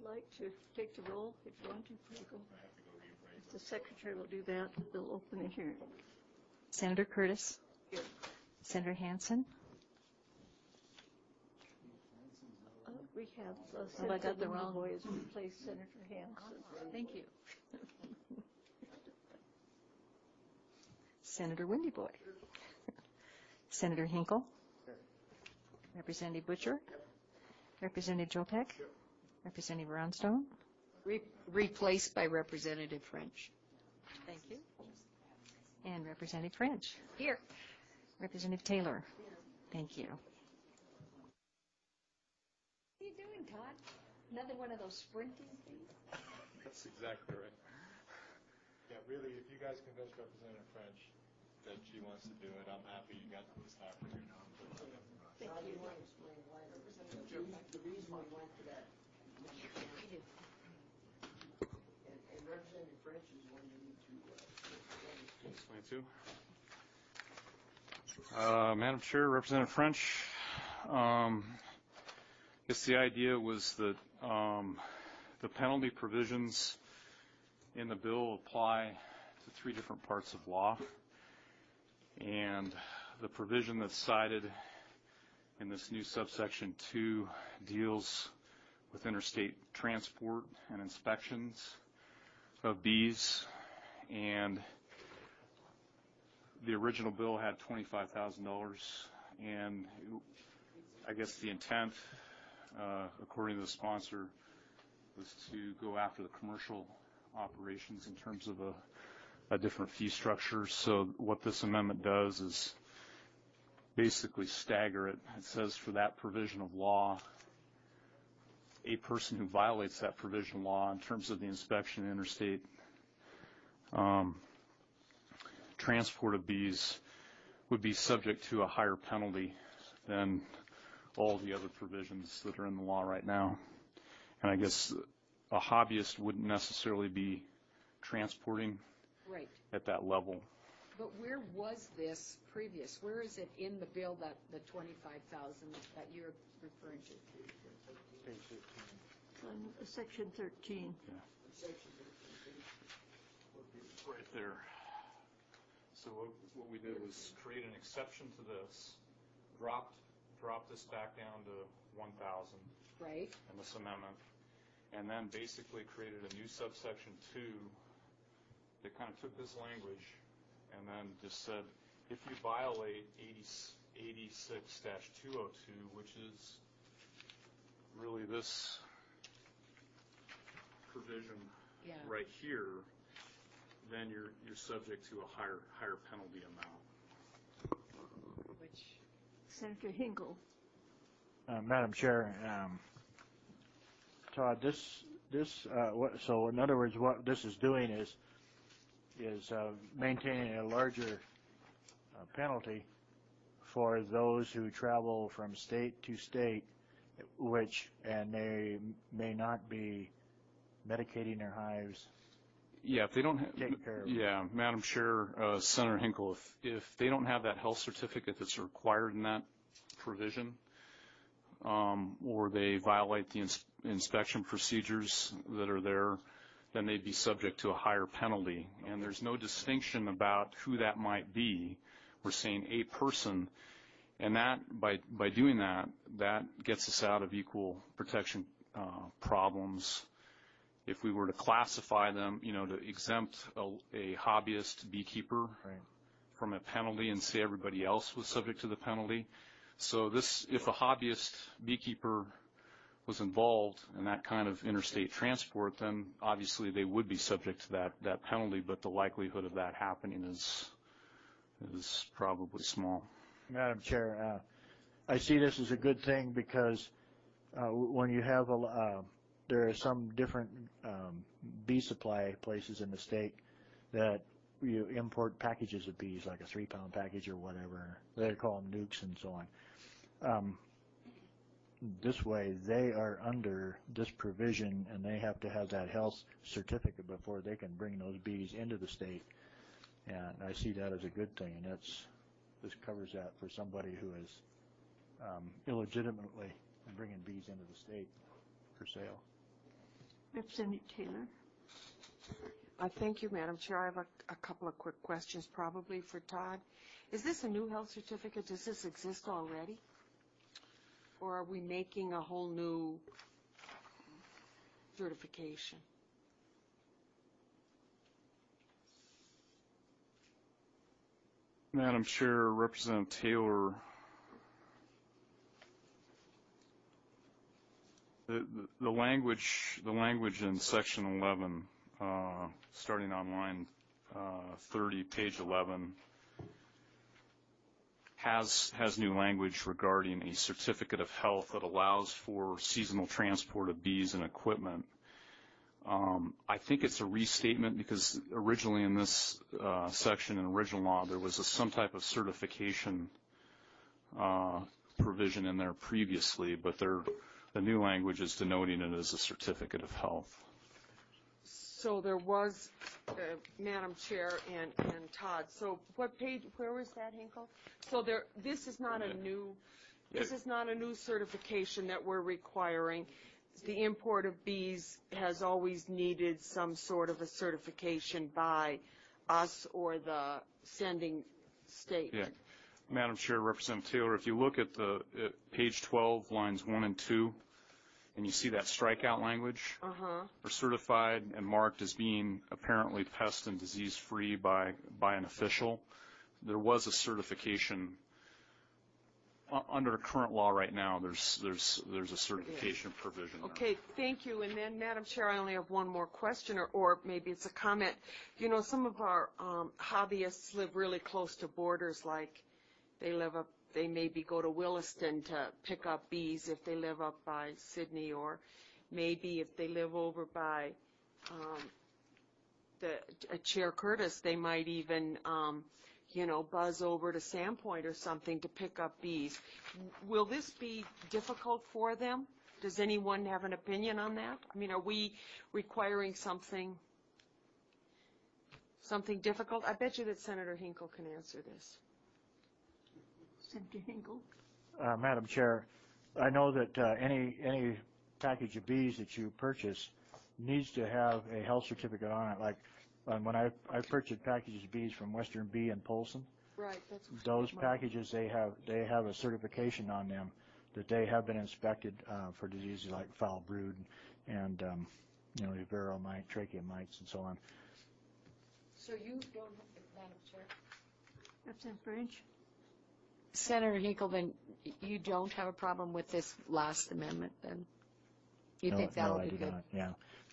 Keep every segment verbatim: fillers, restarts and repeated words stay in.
like to take the roll, if you want to, Michael. If the secretary will do that, they'll open the hearing. Senator Curtis. Here. Senator Hansen. Uh, we have uh, Oh, I got the Senator wrong- Boy has replaced Senator Hansen. Thank you. Senator Windy Boy. Senator Hinkle. Representative Butcher. Representative Jopek. Representative Brownstone. Re- replaced by Representative French. Thank you. And Representative French. Here. Representative Taylor. Thank you. What are you doing, Todd? Another one of those sprinting things? That's exactly right. Yeah, really, if you guys convince Representative French that she wants to do it, I'm happy you got this opportunity. Thank you. The reason we went to that, and, and Representative French is one you need to uh, Explain too. Uh, Madam Chair, Representative French, um, I guess the idea was that um, the penalty provisions in the bill apply to three different parts of law, and the provision that's cited in this new subsection two deals with interstate transport and inspections of bees, and the original bill had twenty-five thousand dollars, and I guess the intent, uh, according to the sponsor, was to go after the commercial operations in terms of a, a different fee structure. So what this amendment does is basically stagger it. It says for that provision of law, a person who violates that provision of law in terms of the inspection of interstate um, transport of bees would be subject to a higher penalty than all the other provisions that are in the law right now. And I guess a hobbyist wouldn't necessarily be transporting Right. at that level. But where was this previous? Where is it in the bill, that the twenty-five thousand that you're referring to? On uh, section thirteen. Yeah. Right there. So what, what we did was create an exception to this, dropped, dropped this back down to one thousand Right. in this amendment, and then basically created a new subsection two that kind of took this language and then just said, if you violate eighty-six dash two oh two, which is really this provision Yeah. right here, then you're you're subject to a higher higher penalty amount. Which, Senator Hinkle. Uh, Madam Chair, um, Todd, this this uh, what, so in other words, what this is doing is is uh, maintaining a larger uh, penalty for those who travel from state to state, which and they may not be medicating their hives. Yeah, if they don't have, Take care of yeah, Madam Chair, uh, Senator Hinkle, if, if they don't have that health certificate that's required in that provision, um, or they violate the ins inspection procedures that are there, then they'd be subject to a higher penalty. And there's no distinction about who that might be. We're saying a person, and that by by doing that, that gets us out of equal protection uh, problems. If we were to classify them, you know, to exempt a, a hobbyist beekeeper Right. from a penalty and say everybody else was subject to the penalty. So this, if a hobbyist beekeeper was involved in that kind of interstate transport, then obviously they would be subject to that, that penalty, but the likelihood of that happening is, is probably small. Madam Chair, uh, I see this as a good thing because uh, when you have a, uh, there are some different um, bee supply places in the state that you import packages of bees, like a three-pound package or whatever. They call them nukes and so on. Um, this way, they are under this provision, and they have to have that health certificate before they can bring those bees into the state. And I see that as a good thing, and that's this covers that for somebody who is um, illegitimately bringing bees into the state for sale. Representative Taylor. Uh, thank you, Madam Chair. I have a, a couple of quick questions, probably for Todd. Is this a new health certificate? Does this exist already? Or are we making a whole new certification? Madam Chair, Representative Taylor, the, the, the language, the language in section eleven, uh, starting on line uh, thirty, page eleven, has has new language regarding a certificate of health that allows for seasonal transport of bees and equipment. Um, I think it's a restatement because originally in this uh, section in original law there was a, some type of certification uh, provision in there previously, but there, the new language is denoting it as a certificate of health. So there was, uh, Madam Chair and, and Todd, so what page, where was that, Hinkle? So there, this is not a new, this is not a new certification that we're requiring. The import of bees has always needed some sort of a certification by us or the sending state. Yeah. Madam Chair, Representative Taylor, if you look at the at page twelve, lines one and two, and you see that strikeout language, uh-huh. are certified and marked as being apparently pest and disease free by by an official. There was a certification uh, under current law right now. There's there's there's a certification yeah. provision. Okay, there. Thank you. And then, Madam Chair, I only have one more question, or, or maybe it's a comment. You know, some of our um, hobbyists live really close to borders, like they live up. They maybe go to Williston to pick up bees if they live up by Sydney, or maybe if they live over by um, the uh, Chair Curtis, they might even, um, you know, buzz over to Sandpoint or something to pick up bees. Will this be difficult for them? Does anyone have an opinion on that? I mean, are we requiring something, something difficult? I bet you that Senator Hinkle can answer this. Senator Hinkle. Uh, Madam Chair, I know that uh, any any package of bees that you purchase needs to have a health certificate on it. Like um, when I I purchased packages of bees from Western Bee and Polson, right? That's those packages they have they have a certification on them that they have been inspected uh, for diseases like foul brood and um, you know varroa mite, trachea mites, and so on. So you don't, Madam Chair. Representative Branch. Senator Hinkle, then you don't have a problem with this last amendment, then? You no, think that'll no, I be do good? Not, yeah.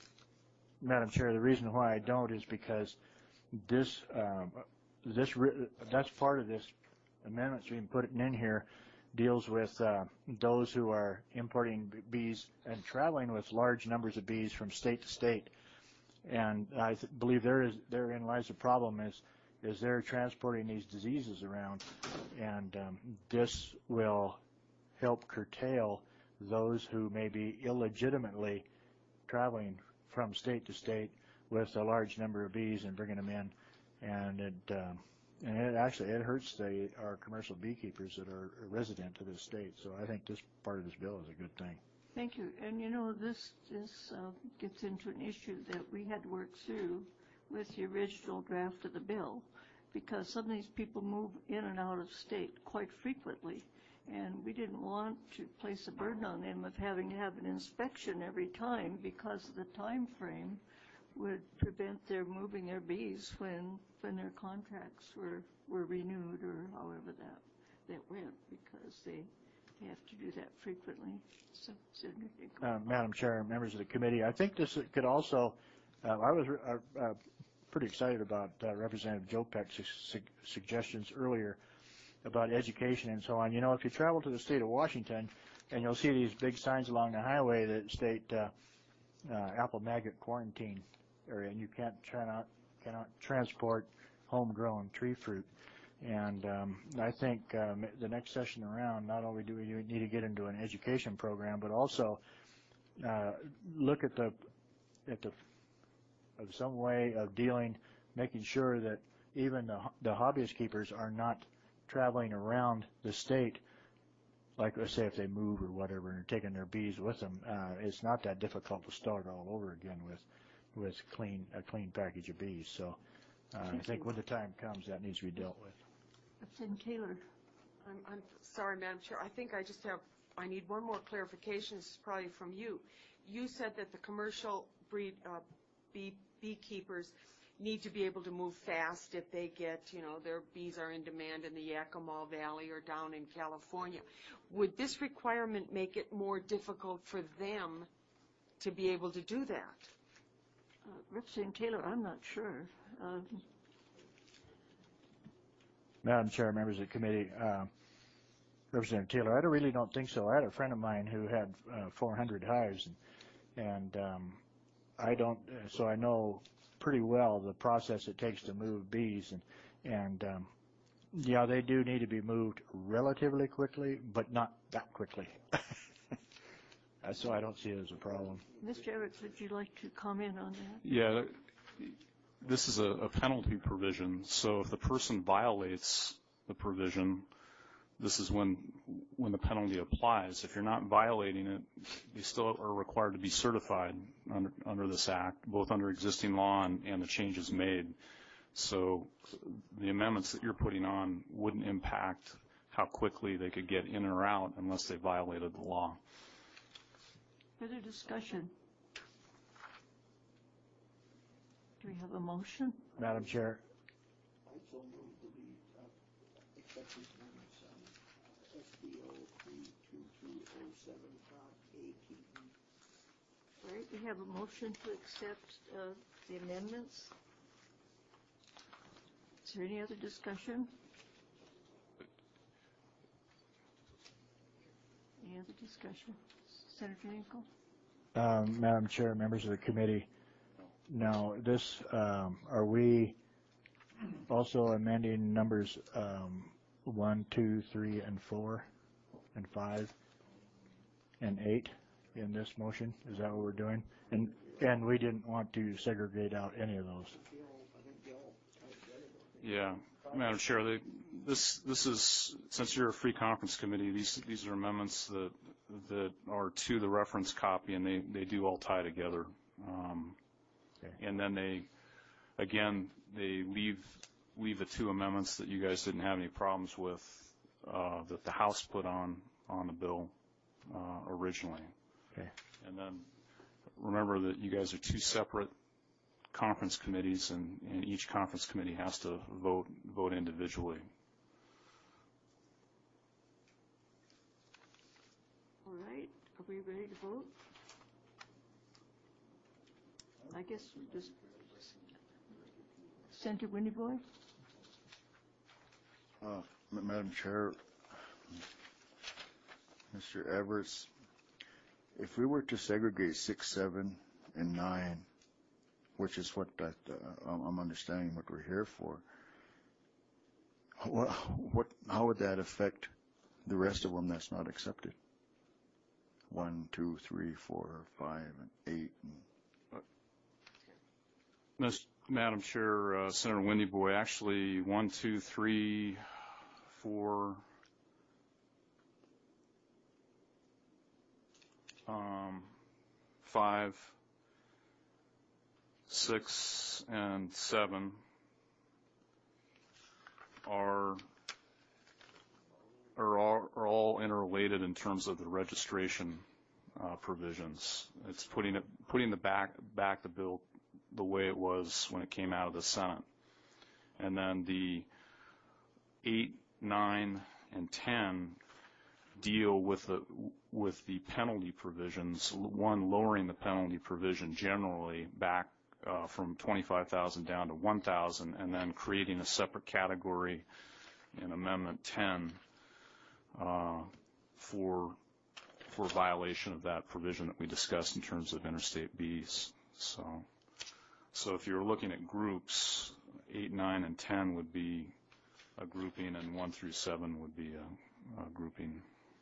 Madam Chair, the reason why I don't is because this, um, this that's part of this amendment being put in here deals with uh, those who are importing bees and traveling with large numbers of bees from state to state. And I th believe there is therein lies the problem is is they're transporting these diseases around, and um, this will help curtail those who may be illegitimately traveling from state to state with a large number of bees and bringing them in, and it um, and it actually it hurts the our commercial beekeepers that are resident to this state. So I think this part of this bill is a good thing. Thank you. And you know, this this uh, gets into an issue that we had to work through with the original draft of the bill, because some of these people move in and out of state quite frequently, and we didn't want to place a burden on them of having to have an inspection every time, because the time frame would prevent their moving their bees when when their contracts were were renewed, or however that that went, because they they have to do that frequently. So, Senator Hinkle. Uh, Madam Chair, members of the committee, I think this could also. Uh, I was uh, uh, pretty excited about uh, Representative Jopek's su suggestions earlier about education and so on. You know, if you travel to the state of Washington, and you'll see these big signs along the highway that state uh, uh, apple maggot quarantine area, and you can't cannot cannot transport homegrown tree fruit. And um, I think um, the next session around, not only do we need to get into an education program, but also uh, look at the at the of some way of dealing, making sure that even the, the hobbyist keepers are not traveling around the state like I say, if they move or whatever and are taking their bees with them, uh, it's not that difficult to start all over again with, with clean, a clean package of bees. So uh, I think when the time comes, that needs to be dealt with. Representative Taylor. I'm, I'm sorry, Madam Chair. I think I just have, I need one more clarification. This is probably from you. You said that the commercial breed uh, bee, beekeepers need to be able to move fast if they get, you know, their bees are in demand in the Yakima Valley or down in California. Would this requirement make it more difficult for them to be able to do that? Uh, Representative Taylor, I'm not sure. Um, Madam Chair, members of the committee, uh, Representative Taylor, I really don't think so. I had a friend of mine who had uh, four hundred hives, and, and um, I don't, so I know pretty well the process it takes to move bees, and, and um, yeah, they do need to be moved relatively quickly, but not that quickly. So I don't see it as a problem. Mister Everett, would you like to comment on that? Yeah, this is a, a penalty provision, so if the person violates the provision, this is when when the penalty applies. If you're not violating it, you still are required to be certified under, under this act, both under existing law and, and the changes made. So the amendments that you're putting on wouldn't impact how quickly they could get in or out unless they violated the law. Further discussion? Do we have a motion? Madam Chair, I so move to be, uh, accepted minutes, um, S B O three two two oh seven dot A Keaton. All right, we have a motion to accept uh, the amendments. Is there any other discussion? Any other discussion? Senator Hinkle? um, Madam Chair, members of the committee, now this, um, are we also amending numbers um, one, two, three, and four, and five, and eight in this motion? Is that what we're doing? And and we didn't want to segregate out any of those. Yeah, Madam Chair, they, this this is, since you're a free conference committee, these these are amendments that that are to the reference copy, and they, they do all tie together. Um, Okay. And then they, again, they leave leave the two amendments that you guys didn't have any problems with, uh, that the House put on on the bill uh, originally. Okay. And then remember that you guys are two separate conference committees, and, and each conference committee has to vote vote individually. All right, are we ready to vote? I guess we just, Senator Winniboy? Uh, M- Madam Chair, Mister Everts, if we were to segregate six, seven, and nine, which is what that, uh, I'm understanding what we're here for, what, what, how would that affect the rest of them that's not accepted? One, two, three, four, five, and eight, and Miz Madam Chair, uh, Senator Winniboy, actually one, two, three, four, um, five, six, and seven are are all, are all interrelated in terms of the registration uh, provisions. It's putting it putting the back back the bill the way it was when it came out of the Senate. And then the eight, nine, and ten deal with the with the penalty provisions. One, lowering the penalty provision generally back uh, from twenty-five thousand down to one thousand, and then creating a separate category in Amendment ten uh, for for violation of that provision that we discussed in terms of interstate bees. So. So if you're looking at groups, eight, nine, and ten would be a grouping, and one through seven would be a, a grouping.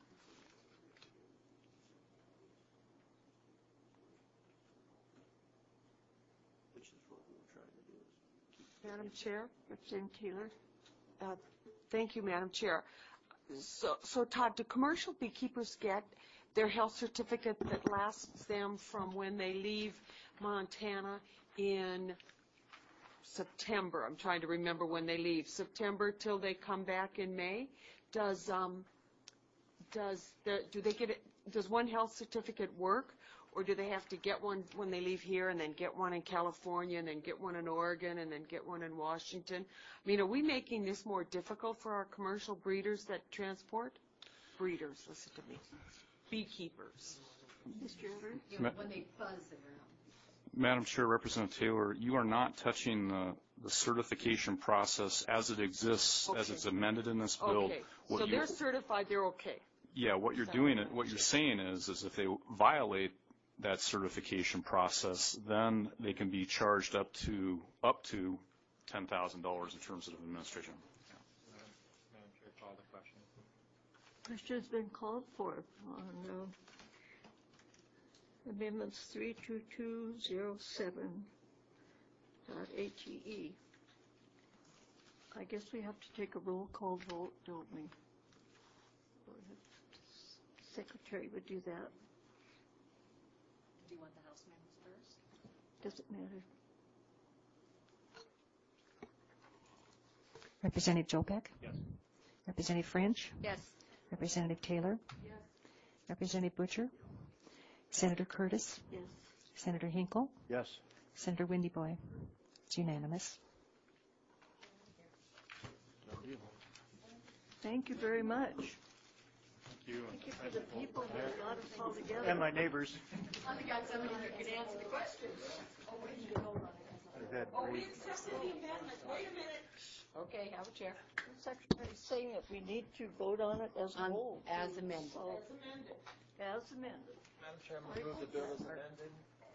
Which is what we were trying to do. Is Madam Chair? Representative Taylor? Uh, Thank you, Madam Chair. So, so Todd, do commercial beekeepers get their health certificate that lasts them from when they leave Montana in September? I'm trying to remember when they leave. September till they come back in May? Does, um, does, the, do they get it, does one health certificate work? Or do they have to get one when they leave here and then get one in California and then get one in Oregon and then get one in Washington? I mean, are we making this more difficult for our commercial breeders that transport? Breeders, listen to me. Beekeepers. Mister Everett? You know, when they buzz around. Madam Chair, Representative Taylor, you are not touching the, the certification process as it exists, as Okay. it's amended in this bill. Okay, What so you- they're certified, they're okay. Yeah, what you're doing, what you're saying is, is if they violate that certification process, then they can be charged up to, up to ten thousand dollars in terms of administration. Madam Chair, call the question. Question's been called for on uh, amendments three two two zero seven dot A T E. I guess we have to take a roll call vote, don't we? Or the Secretary would do that. Do you want the House members first? Doesn't matter. Representative Jopek? Yes. Representative French? Yes. Representative Taylor? Yes. Representative Butcher? Senator Curtis? Yes. Senator Hinkle? Yes. Senator Windy Boy? It's unanimous. Thank you very much. Thank you. Thank you for the people that got us all together. And my neighbors. I got somebody who can answer the questions. I've had Oh, we great- accepted the amendment, wait a minute. Okay, have a chair. The Secretary's saying that we need to vote on it as a On- whole. as amended. So, As amended. As amended. Madam Chair, I'm going to move the bill as amended.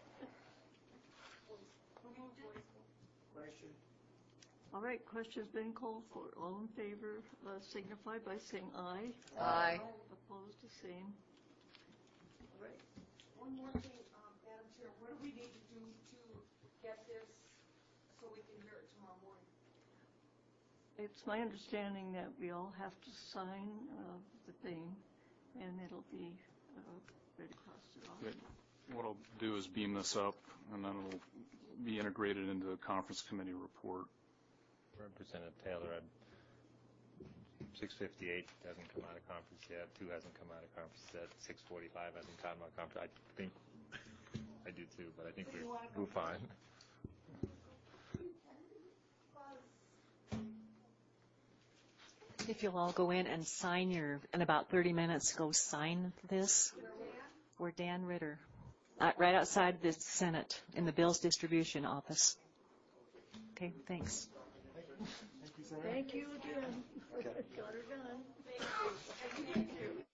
Question? All right, question's been called for. All in favor uh, signify by saying aye. Aye. Opposed, the same. All right. One more thing, um, Madam Chair, what do we need to do to get this so we can hear it tomorrow morning? It's my understanding that we all have to sign uh, the thing, and it'll be uh, read across the office. What I'll do is beam this up, and then it'll be integrated into the conference committee report. Representative Taylor, six fifty-eight hasn't come out of conference yet, two hasn't come out of conference yet, six forty-five hasn't come out of conference. I think, I do too, but I think we're, we're fine. If you'll all go in and sign your, in about thirty minutes, go sign this. We're Dan Ritter, uh, right outside the Senate in the Bills Distribution Office. Okay, thanks. Thank you again. Got her done. Thank you.